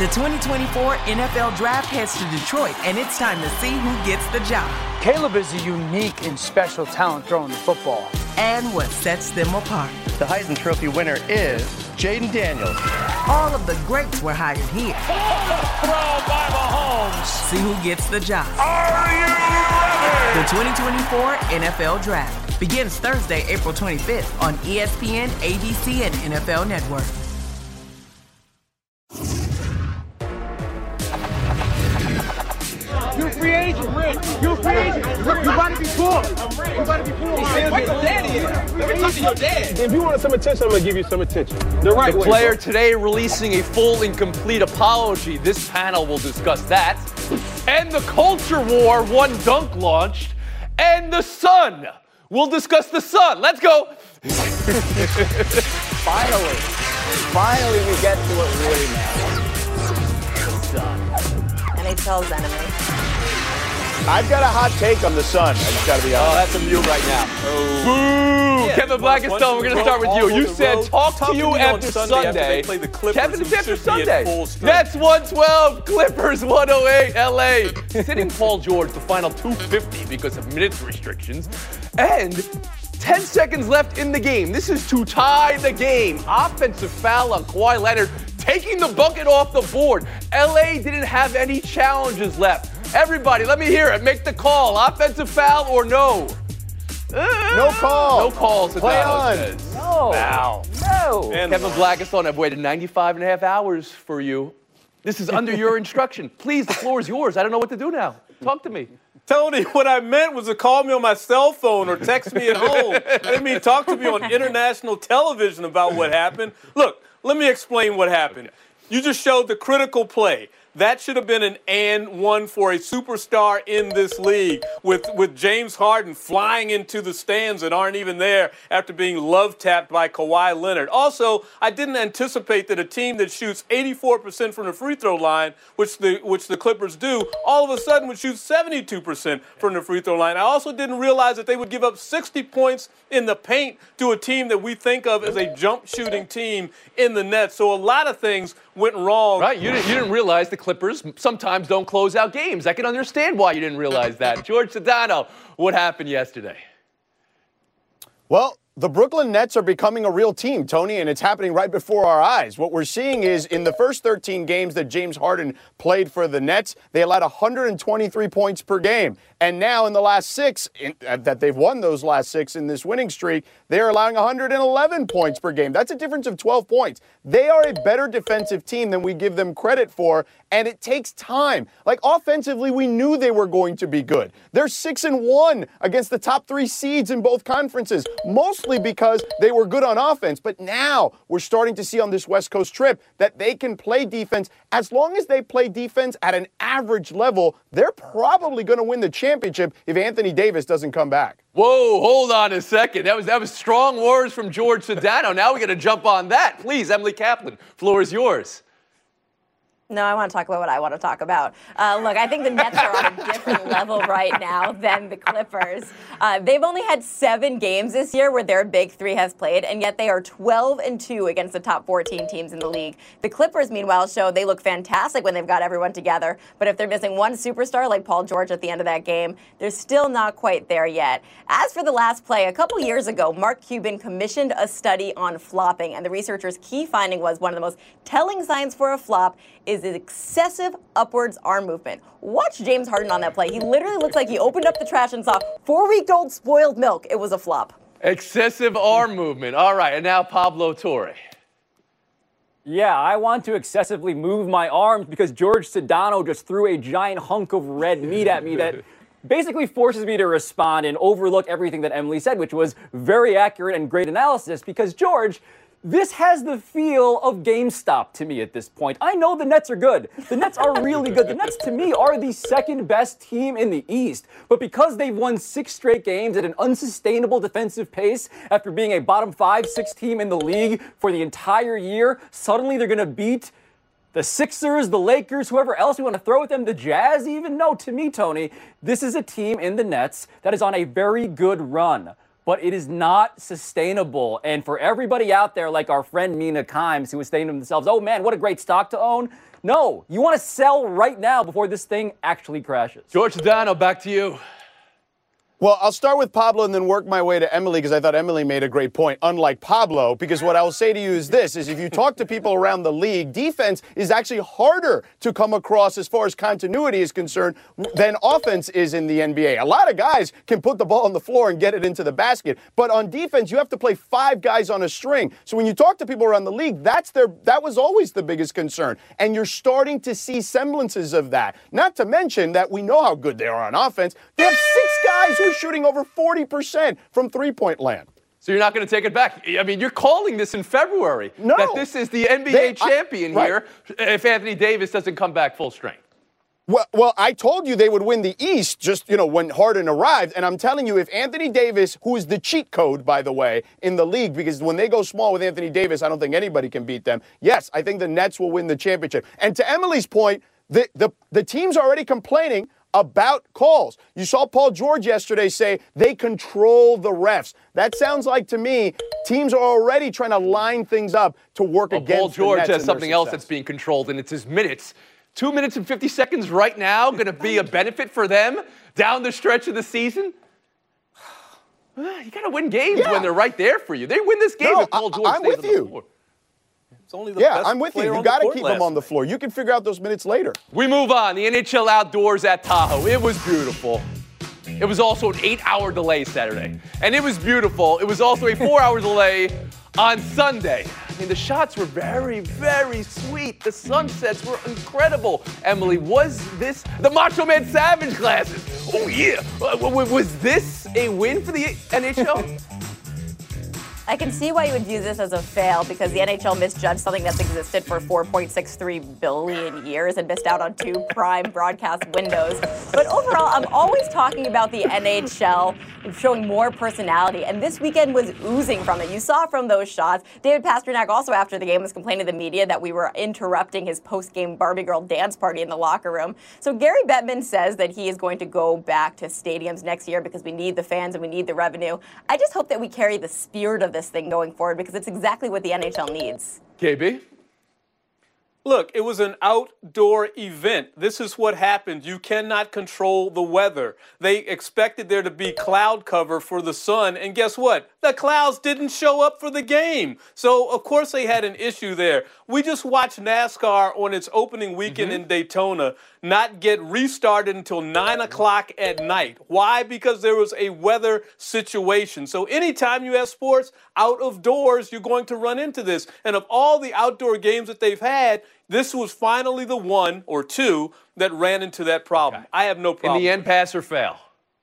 The 2024 NFL Draft heads to Detroit, and it's time to see who gets the job. Caleb is a unique and special talent throwing the football. And what sets them apart. The Heisman Trophy winner is Jaden Daniels. All of the greats were hired here. Throw by Mahomes. See who gets the job. Are you ready? The 2024 NFL Draft begins Thursday, April 25th on ESPN, ABC, and NFL Network. You free agent, Rick. You free agent. You about to be poor. You about to be poor. Where's your daddy at? Let me talk to your dad. If you want some attention, I'm going to give you some attention. The right way. The player today releasing a full and complete apology. This panel will discuss that. And the culture war, one dunk launched. And the sun. We'll discuss the sun. Let's go. Finally we get to what really matters. The sun. NHL's enemy. I've got a hot take on the Sun. I just got to be honest. Oh, that's from you right now. Boo! Yeah, Kevin Blackistone, we're going to start with you. You said talk to you after Sunday. Kevin, it's after Sunday. That's 112, Clippers 108, LA. Sitting Paul George the final 250 because of minutes restrictions. And 10 seconds left in the game. This is to tie the game. Offensive foul on Kawhi Leonard, taking the bucket off the board. LA didn't have any challenges left. Everybody, let me hear it. Make the call. Offensive foul or no? No call. No call, Play on. says. No. Wow. No. Kevin Blackistone, I've waited 95 and a half hours for you. This is under your instruction. Please, the floor is yours. I don't know what to do now. Talk to me. Tony, what I meant was to call me on my cell phone or text me at home. I didn't mean talk to me on international television about what happened. Look, let me explain what happened. You just showed the critical play. That should have been an and one for a superstar in this league with James Harden flying into the stands that aren't even there after being love-tapped by Kawhi Leonard. Also, I didn't anticipate that a team that shoots 84% from the free throw line, which the Clippers do, all of a sudden would shoot 72% from the free throw line. I also didn't realize that they would give up 60 points in the paint to a team that we think of as a jump shooting team in the net. So a lot of things went wrong. Right, you didn't realize the Clippers sometimes don't close out games. I can understand why you didn't realize that. George Sedano, what happened yesterday? Well, the Brooklyn Nets are becoming a real team, Tony, and it's happening right before our eyes. What we're seeing is in the first 13 games that James Harden played for the Nets, they allowed 123 points per game. And now in the last six, that they've won those last six in this winning streak, they're allowing 111 points per game. That's a difference of 12 points. They are a better defensive team than we give them credit for, and it takes time. Like offensively, we knew they were going to be good. They're 6-1 against the top three seeds in both conferences, mostly because they were good on offense. But now we're starting to see on this West Coast trip that they can play defense. As long as they play defense at an average level, they're probably going to win the championship if Anthony Davis doesn't come back. Whoa, hold on a second. That was strong words from George Sedano. Now we got to jump on that. Please, Emily Kaplan, floor is yours. No, I want to talk about what I want to talk about. Look, I think the Nets are on a different level right now than the Clippers. They've only had 7 games this year where their big three has played, and yet they are 12-2 against the top 14 teams in the league. The Clippers, meanwhile, show they look fantastic when they've got everyone together, but if they're missing one superstar like Paul George at the end of that game, they're still not quite there yet. As for the last play, a couple years ago, Mark Cuban commissioned a study on flopping, and the researchers' key finding was one of the most telling signs for a flop is an excessive upwards arm movement. Watch James Harden on that play. He literally looked like he opened up the trash and saw 4-week-old spoiled milk. It was a flop. Excessive arm movement. All right, and now Pablo Torre. Yeah, I want to excessively move my arms because George Sedano just threw a giant hunk of red meat at me that basically forces me to respond and overlook everything that Emily said, which was very accurate and great analysis because, George, this has the feel of GameStop to me at this point. I know the Nets are good. The Nets are really good. The Nets, to me, are the second best team in the East. But because they've won 6 straight games at an unsustainable defensive pace after being a bottom 5-6 team in the league for the entire year, suddenly they're going to beat the Sixers, the Lakers, whoever else you want to throw at them, the Jazz even. No, to me, Tony, this is a team in the Nets that is on a very good run. But it is not sustainable. And for everybody out there, like our friend Mina Kimes, who was saying to themselves, oh man, what a great stock to own. No, you want to sell right now before this thing actually crashes. George Sedano, back to you. Well, I'll start with Pablo and then work my way to Emily because I thought Emily made a great point, unlike Pablo, because what I will say to you is this, is if you talk to people around the league, defense is actually harder to come across as far as continuity is concerned than offense is in the NBA. A lot of guys can put the ball on the floor and get it into the basket, but on defense, you have to play 5 guys on a string. So when you talk to people around the league, that was always the biggest concern, and you're starting to see semblances of that. Not to mention that we know how good they are on offense. They have 6 guys who are shooting over 40% from three-point land. So you're not going to take it back? I mean, you're calling this in February. No. That this is the NBA champion here if Anthony Davis doesn't come back full strength. Well, I told you they would win the East just, when Harden arrived. And I'm telling you, if Anthony Davis, who is the cheat code, by the way, in the league, because when they go small with Anthony Davis, I don't think anybody can beat them. Yes, I think the Nets will win the championship. And to Emily's point, the team's already complaining about calls. You saw Paul George yesterday say they control the refs. That sounds like to me teams are already trying to line things up to work against Paul George the Nets has something else that's being controlled, and it's his minutes. 2 minutes and 50 seconds right now going to be a benefit for them down the stretch of the season? You got to win games when they're right there for you. They win this game if Paul George stays on the floor. It's only the best I'm with you. player You on the got to court keep them on the floor. You can figure out those minutes later. We move on. The NHL outdoors at Tahoe. It was beautiful. It was also an 8-hour delay Saturday. And it was beautiful. It was also a 4-hour delay on Sunday. I mean, the shots were very, very sweet. The sunsets were incredible. Emily, was this the Macho Man Savage glasses? Oh, yeah. Was this a win for the NHL? I can see why you would view this as a fail because the NHL misjudged something that's existed for 4.63 billion years and missed out on 2 prime broadcast windows. But overall, I'm always talking about the NHL showing more personality, and this weekend was oozing from it. You saw from those shots. David Pastrnak also after the game was complaining to the media that we were interrupting his post-game Barbie Girl dance party in the locker room. So Gary Bettman says that he is going to go back to stadiums next year because we need the fans and we need the revenue. I just hope that we carry the spirit of this thing going forward because it's exactly what the NHL needs. KB? Look, it was an outdoor event. This is what happened. You cannot control the weather. They expected there to be cloud cover for the sun, and guess what? The clouds didn't show up for the game. So, of course, they had an issue there. We just watched NASCAR on its opening weekend in Daytona not get restarted until 9 o'clock at night. Why? Because there was a weather situation. So anytime you have sports out of doors, you're going to run into this. And of all the outdoor games that they've had, this was finally the one or two that ran into that problem. Okay. I have no problem. In the end, pass or fail?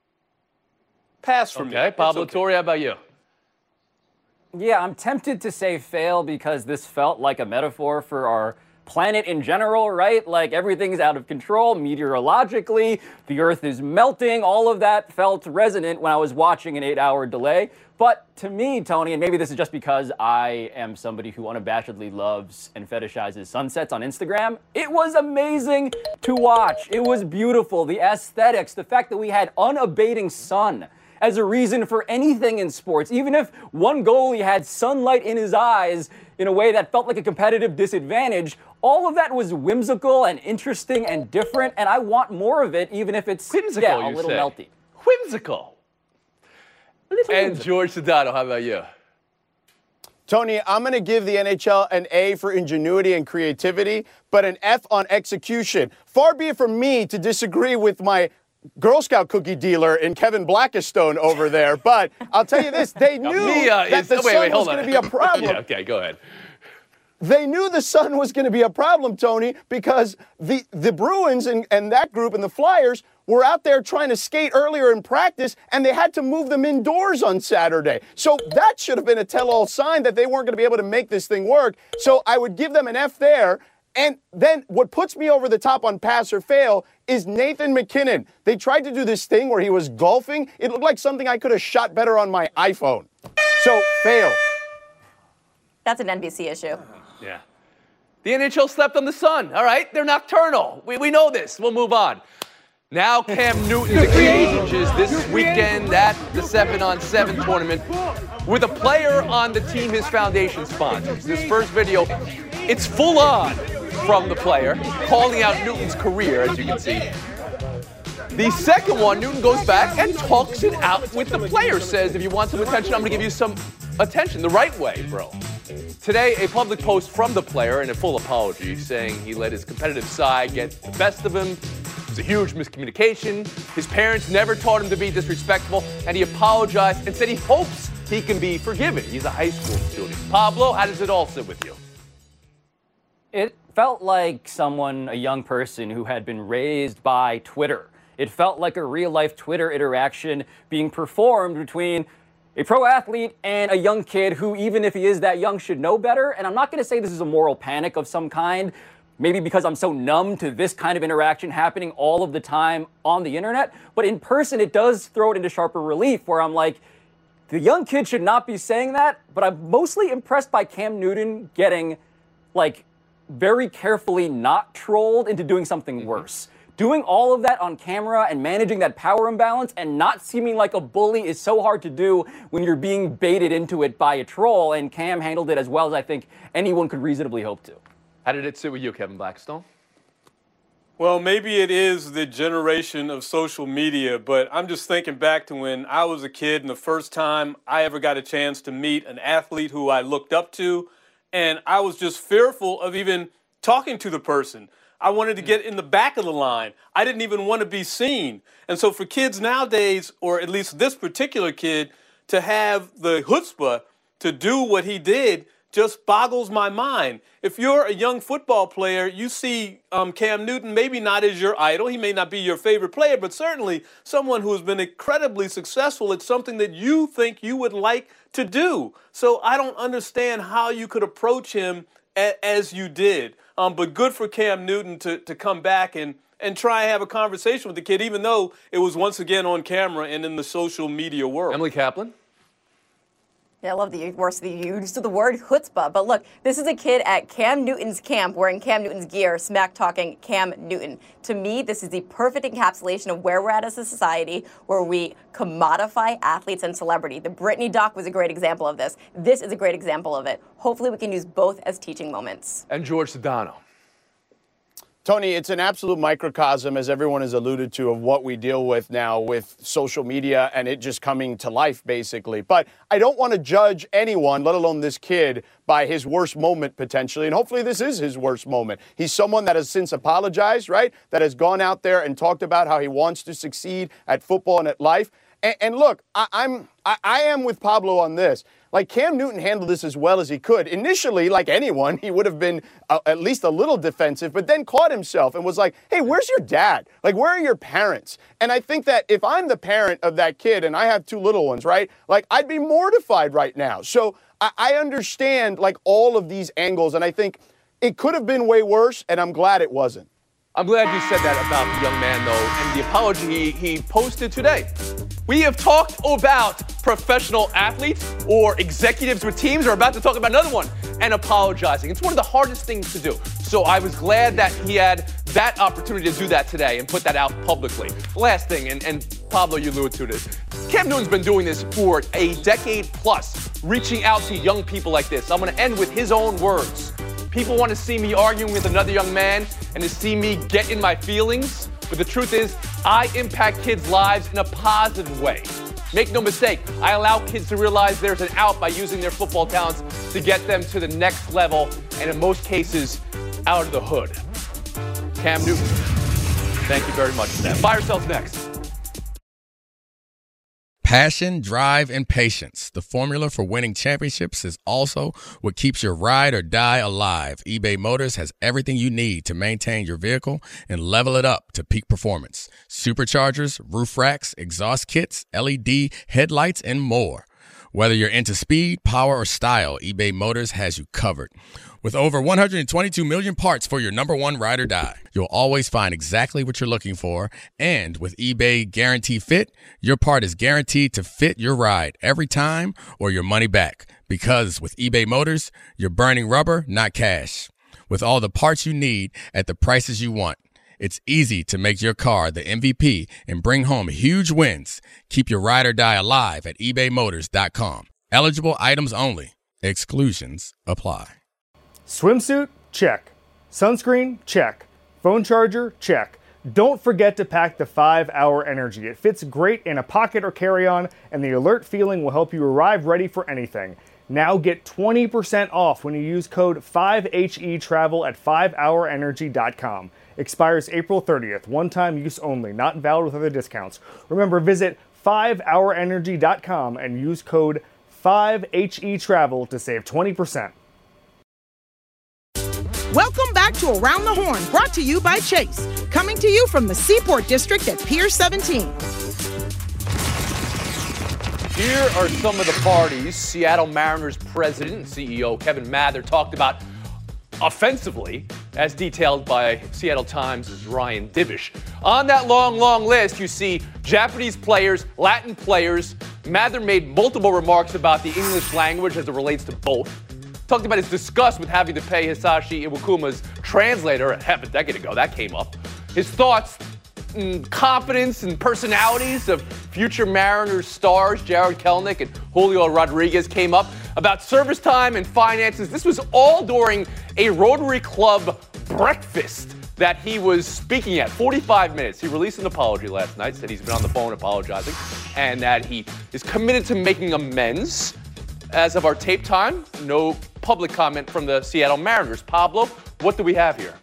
Pass for me. Okay, Pablo Torre, how about you? Yeah, I'm tempted to say fail because this felt like a metaphor for our planet in general, right? Like everything's out of control meteorologically, the earth is melting, all of that felt resonant when I was watching an 8-hour delay. But to me, Tony, and maybe this is just because I am somebody who unabashedly loves and fetishizes sunsets on Instagram, it was amazing to watch. It was beautiful. The aesthetics, the fact that we had unabating sun as a reason for anything in sports, even if one goalie had sunlight in his eyes in a way that felt like a competitive disadvantage, all of that was whimsical and interesting and different, and I want more of it, even if it's whimsical, a little melty. Whimsical. And George Sedano, how about you? Tony, I'm going to give the NHL an A for ingenuity and creativity, but an F on execution. Far be it from me to disagree with my Girl Scout cookie dealer in Kevin Blackistone over there, but I'll tell you this, they knew that the sun was going to be a problem. Yeah, okay, go ahead. They knew the sun was going to be a problem, Tony, because the Bruins and that group and the Flyers were out there trying to skate earlier in practice, and they had to move them indoors on Saturday. So that should have been a tell-all sign that they weren't going to be able to make this thing work. So I would give them an F there. And then what puts me over the top on pass or fail is Nathan MacKinnon. They tried to do this thing where he was golfing. It looked like something I could have shot better on my iPhone. So, fail. That's an NBC issue. Yeah. The NHL slept on the sun. All right, they're nocturnal. We know this. We'll move on. Now Cam Newton exchanges this weekend at the 7-on-7 tournament with a player on the team his foundation sponsors. This first video, it's full on. from the player, calling out Newton's career, as you can see. The second one, Newton goes back and talks it out with the player, says, if you want some attention, I'm going to give you some attention the right way, bro. Today, a public post from the player and a full apology saying he let his competitive side get the best of him. It was a huge miscommunication. His parents never taught him to be disrespectful, and he apologized and said he hopes he can be forgiven. He's a high school student. Pablo, how does it all sit with you? It felt like a young person who had been raised by Twitter. It felt like a real-life Twitter interaction being performed between a pro athlete and a young kid who, even if he is that young, should know better. And I'm not going to say this is a moral panic of some kind, maybe because I'm so numb to this kind of interaction happening all of the time on the internet. But in person, it does throw it into sharper relief, where I'm like, the young kid should not be saying that. But I'm mostly impressed by Cam Newton getting, very carefully not trolled into doing something worse. Doing all of that on camera and managing that power imbalance and not seeming like a bully is so hard to do when you're being baited into it by a troll, and Cam handled it as well as I think anyone could reasonably hope to. How did it sit with you, Kevin Blackstone? Well, maybe it is the generation of social media, but I'm just thinking back to when I was a kid and the first time I ever got a chance to meet an athlete who I looked up to, and I was just fearful of even talking to the person. I wanted to get in the back of the line. I didn't even want to be seen. And so for kids nowadays, or at least this particular kid, to have the chutzpah to do what he did just boggles my mind. If you're a young football player, you see Cam Newton maybe not as your idol. He may not be your favorite player, but certainly someone who has been incredibly successful at something that you think you would like to do. So I don't understand how you could approach him as you did. But good for Cam Newton to come back and try and have a conversation with the kid, even though it was once again on camera and in the social media world. Emily Kaplan? Yeah, I love the use of the word chutzpah. But look, this is a kid at Cam Newton's camp wearing Cam Newton's gear, smack-talking Cam Newton. To me, this is the perfect encapsulation of where we're at as a society, where we commodify athletes and celebrity. The Britney doc was a great example of this. This is a great example of it. Hopefully we can use both as teaching moments. And George Sedano. Tony, it's an absolute microcosm, as everyone has alluded to, of what we deal with now with social media and it just coming to life, basically. But I don't want to judge anyone, let alone this kid, by his worst moment, potentially. And hopefully this is his worst moment. He's someone that has since apologized, right? That has gone out there and talked about how he wants to succeed at football and at life. And look, I am with Pablo on this. Like, Cam Newton handled this as well as he could. Initially, like anyone, he would have been at least a little defensive, but then caught himself and was like, hey, where's your dad? Like, where are your parents? And I think that if I'm the parent of that kid and I have two little ones, right, like, I'd be mortified right now. So I understand, like, all of these angles, and I think it could have been way worse, and I'm glad it wasn't. I'm glad you said that about the young man, though, and the apology he posted today. We have talked about professional athletes or executives with teams. We're about to talk about another one, and apologizing. It's one of the hardest things to do. So I was glad that he had that opportunity to do that today and put that out publicly. Last thing, and Pablo, you alluded to this. Cam Newton's been doing this for a decade plus, reaching out to young people like this. I'm going to end with his own words. People want to see me arguing with another young man and to see me get in my feelings. But the truth is, I impact kids' lives in a positive way. Make no mistake, I allow kids to realize there's an out by using their football talents to get them to the next level, and in most cases, out of the hood. Cam Newton, thank you very much for that. Buy yourselves next. Passion, drive, and patience. The formula for winning championships is also what keeps your ride or die alive. eBay Motors has everything you need to maintain your vehicle and level it up to peak performance. Superchargers, roof racks, exhaust kits, LED headlights, and more. Whether you're into speed, power, or style, eBay Motors has you covered. With over 122 million parts for your number one ride or die, you'll always find exactly what you're looking for. And with eBay Guarantee Fit, your part is guaranteed to fit your ride every time or your money back. Because with eBay Motors, you're burning rubber, not cash. With all the parts you need at the prices you want, it's easy to make your car the MVP and bring home huge wins. Keep your ride or die alive at ebaymotors.com. Eligible items only. Exclusions apply. Swimsuit? Check. Sunscreen? Check. Phone charger? Check. Don't forget to pack the 5-Hour Energy. It fits great in a pocket or carry-on, and the alert feeling will help you arrive ready for anything. Now get 20% off when you use code 5HETRAVEL at 5hourenergy.com. Expires April 30th. One-time use only. Not valid with other discounts. Remember, visit 5hourenergy.com and use code 5HETRAVEL to save 20%. Welcome back to Around the Horn, brought to you by Chase. Coming to you from the Seaport District at Pier 17. Here are some of the parties Seattle Mariners president and CEO Kevin Mather talked about offensively, as detailed by Seattle Times' Ryan Divish. On that long, long list, you see Japanese players, Latin players. Mather made multiple remarks about the English language as it relates to both. Talked about his disgust with having to pay Hisashi Iwakuma's translator half a decade ago. That came up. His thoughts, confidence, and personalities of future Mariners stars Jarred Kelenic and Julio Rodriguez came up. About service time and finances. This was all during a Rotary Club breakfast that he was speaking at. 45 minutes. He released an apology last night, said he's been on the phone apologizing, and that he is committed to making amends. As of our tape time, no public comment from the Seattle Mariners. Pablo, what do we have here?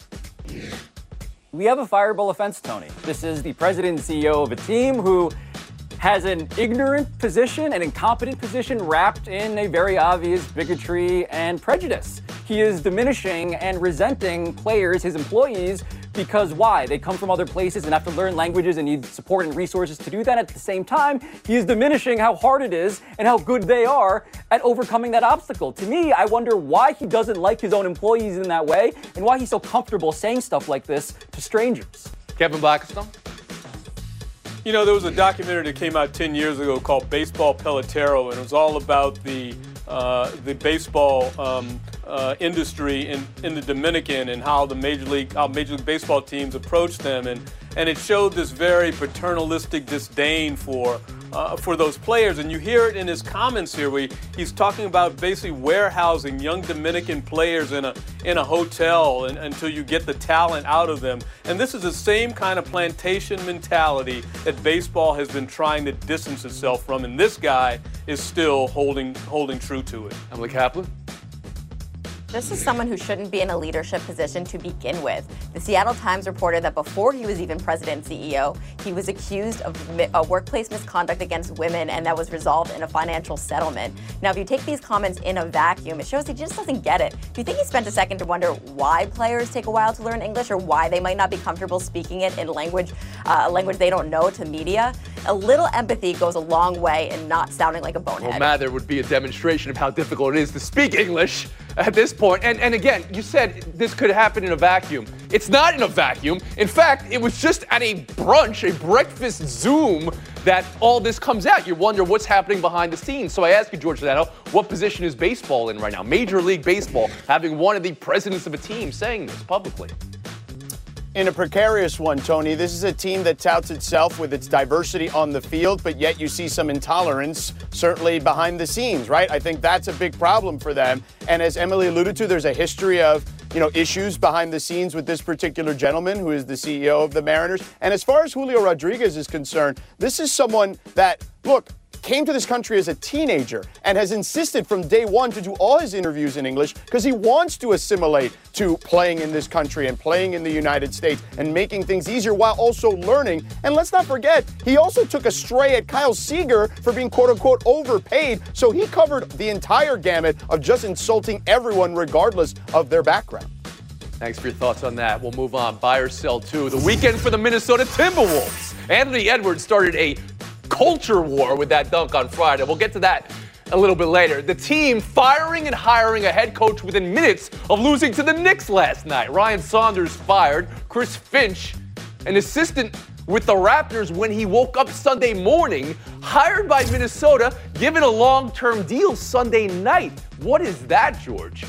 We have a fireable offense, Tony. This is the president and CEO of a team who has an ignorant position, an incompetent position wrapped in a very obvious bigotry and prejudice. He is diminishing and resenting players, his employees, because why? They come from other places and have to learn languages and need support and resources to do that. At the same time, he is diminishing how hard it is and how good they are at overcoming that obstacle. To me, I wonder why he doesn't like his own employees in that way and why he's so comfortable saying stuff like this to strangers. Kevin Blackistone? You know, there was a documentary that came out 10 years ago called Baseball Pelotero, and it was all about the baseball industry in the Dominican and how Major League Baseball teams approach them, and it showed this very paternalistic disdain for those players. And you hear it in his comments here, where he's talking about basically warehousing young Dominican players in a hotel until you get the talent out of them. And this is the same kind of plantation mentality that baseball has been trying to distance itself from, and this guy is still holding true to it. Emily Kaplan? This is someone who shouldn't be in a leadership position to begin with. The Seattle Times reported that before he was even president and CEO, he was accused of workplace misconduct against women, and that was resolved in a financial settlement. Now, if you take these comments in a vacuum, it shows he just doesn't get it. Do you think he spent a second to wonder why players take a while to learn English, or why they might not be comfortable speaking it in a language they don't know to media? A little empathy goes a long way in not sounding like a bonehead. Well, Mather would be a demonstration of how difficult it is to speak English at this point. And again, you said this could happen in a vacuum. It's not in a vacuum. In fact, it was just at a brunch, a breakfast Zoom, that all this comes out. You wonder what's happening behind the scenes. So I ask you, George Sedano, what position is baseball in right now? Major League Baseball, having one of the presidents of a team saying this publicly. In a precarious one, Tony. This is a team that touts itself with its diversity on the field, but yet you see some intolerance, certainly behind the scenes, right? I think that's a big problem for them. And as Emily alluded to, there's a history of, issues behind the scenes with this particular gentleman who is the CEO of the Mariners. And as far as Julio Rodriguez is concerned, this is someone that, came to this country as a teenager and has insisted from day one to do all his interviews in English because he wants to assimilate to playing in this country and playing in the United States and making things easier while also learning. And let's not forget, he also took a stray at Kyle Seager for being quote-unquote overpaid. So he covered the entire gamut of just insulting everyone regardless of their background. Thanks for your thoughts on that. We'll move on. Buy or sell two. The weekend for the Minnesota Timberwolves. Anthony Edwards started a culture war with that dunk on Friday. We'll get to that a little bit later. The team firing and hiring a head coach within minutes of losing to the Knicks last night. Ryan Saunders fired. Chris Finch, an assistant with the Raptors when he woke up Sunday morning, hired by Minnesota, given a long-term deal Sunday night. What is that, George?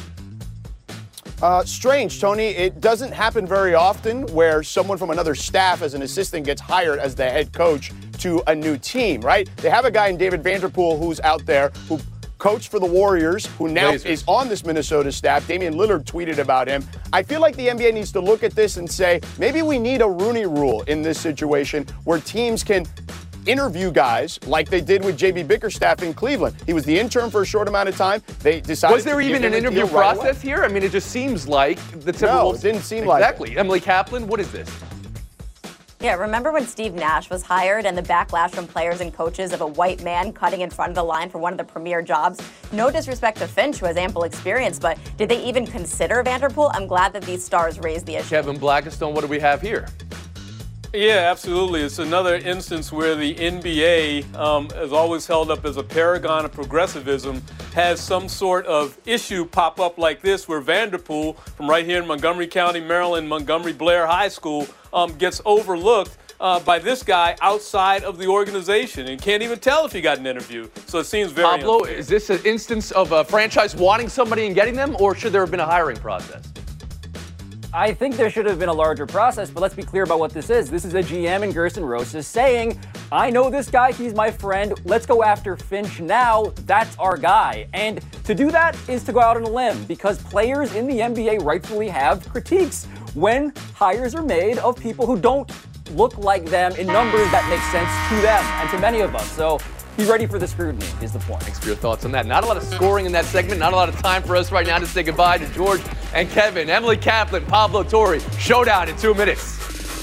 Strange, Tony. It doesn't happen very often where someone from another staff as an assistant gets hired as the head coach to a new team, right? They have a guy in David Vanderpool who's out there who coach for the Warriors, who now is on this Minnesota staff. Damian Lillard tweeted about him. I feel like the NBA needs to look at this and say, maybe we need a Rooney Rule in this situation where teams can interview guys like they did with J.B. Bickerstaff in Cleveland. He was the intern for a short amount of time. They decided. Was there even an interview process here? I mean, it just seems like the Timberwolves. No, it didn't seem like it. Exactly. Emily Kaplan, what is this? Yeah, remember when Steve Nash was hired and the backlash from players and coaches of a white man cutting in front of the line for one of the premier jobs? No disrespect to Finch, who has ample experience, but did they even consider Vanderpool? I'm glad that these stars raised the issue. Kevin Blackistone, what do we have here? Yeah, absolutely. It's another instance where the NBA is always held up as a paragon of progressivism, has some sort of issue pop up like this where Vanderpool, from right here in Montgomery County, Maryland, Montgomery Blair High School, gets overlooked by this guy outside of the organization and can't even tell if he got an interview. So it seems very Pablo, unfair. Is this an instance of a franchise wanting somebody and getting them, or should there have been a hiring process? I think there should have been a larger process, but let's be clear about what this is. This is a GM in Gerson Rosas saying, I know this guy, he's my friend, let's go after Finch now, that's our guy. And to do that is to go out on a limb, because players in the NBA rightfully have critiques when hires are made of people who don't look like them in numbers that make sense to them and to many of us. So be ready for the scrutiny is the point. Thanks for your thoughts on that. Not a lot of scoring in that segment. Not a lot of time for us right now to say goodbye to George and Kevin. Emily Kaplan, Pablo Torre. Showdown in 2 minutes.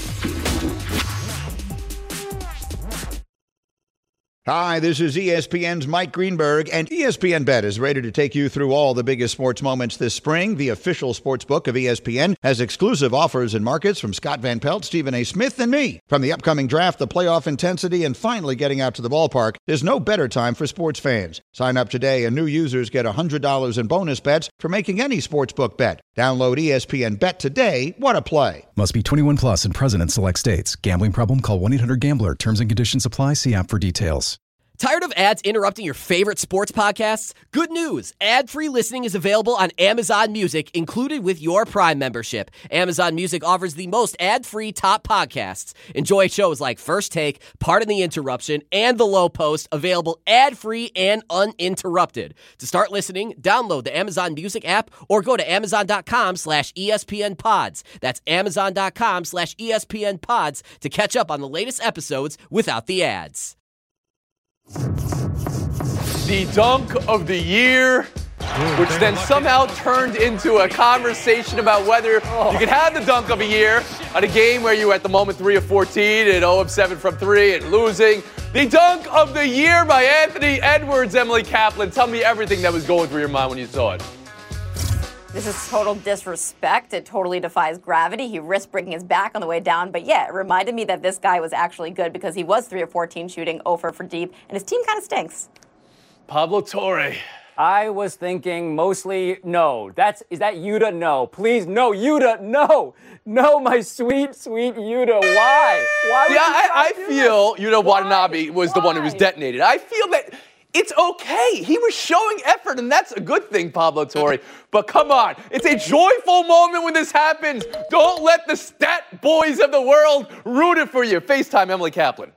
Hi, this is ESPN's Mike Greenberg, and ESPN Bet is ready to take you through all the biggest sports moments this spring. The official sports book of ESPN has exclusive offers and markets from Scott Van Pelt, Stephen A. Smith, and me. From the upcoming draft, the playoff intensity, and finally getting out to the ballpark, there's no better time for sports fans. Sign up today, and new users get $100 in bonus bets for making any sportsbook bet. Download ESPN Bet today. What a play. Must be 21 plus and present in select states. Gambling problem? Call 1-800-GAMBLER. Terms and conditions apply. See app for details. Tired of ads interrupting your favorite sports podcasts? Good news. Ad-free listening is available on Amazon Music, included with your Prime membership. Amazon Music offers the most ad-free top podcasts. Enjoy shows like First Take, Pardon the Interruption, and The Low Post, available ad-free and uninterrupted. To start listening, download the Amazon Music app or go to amazon.com/ESPN Pods. That's amazon.com/ESPN Pods to catch up on the latest episodes without the ads. The dunk of the year, which then somehow turned into a conversation about whether you could have the dunk of a year at a game where you were at the moment 3 of 14 and 0 of 7 from 3 and losing. The dunk of the year by Anthony Edwards. Emily Kaplan, tell me everything that was going through your mind when you saw it. This is total disrespect. It totally defies gravity. He risked breaking his back on the way down. But yeah, it reminded me that this guy was actually good because he was 3 of 14 shooting, 0 for deep, and his team kind of stinks. Pablo Torre. I was thinking mostly no. Is that Yuta? No. Please, no. Yuta, no. No, my sweet, sweet Yuta. Why? Why? Yeah, I feel Yuta Watanabe was the one who was detonated. I feel that it's okay. He was showing effort, and that's a good thing, Pablo Torre. But come on, it's a joyful moment when this happens. Don't let the stat boys of the world root it for you. FaceTime Emily Kaplan.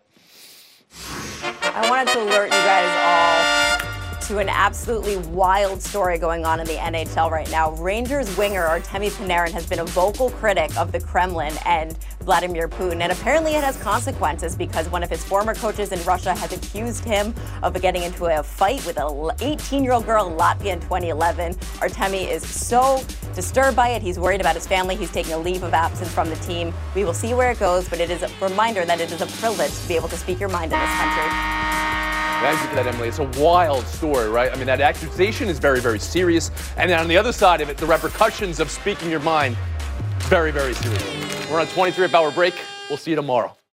I wanted to alert you guys all to an absolutely wild story going on in the NHL right now. Rangers winger Artemi Panarin has been a vocal critic of the Kremlin and Vladimir Putin, and apparently it has consequences because one of his former coaches in Russia has accused him of getting into a fight with an 18-year-old girl in Latvia in 2011. Artemi is so disturbed by it. He's worried about his family. He's taking a leave of absence from the team. We will see where it goes, but it is a reminder that it is a privilege to be able to speak your mind in this country. Thank you for that, Emily. It's a wild story, right? I mean, that accusation is very, very serious. And then on the other side of it, the repercussions of speaking your mind, very, very serious. We're on a 23-hour break. We'll see you tomorrow.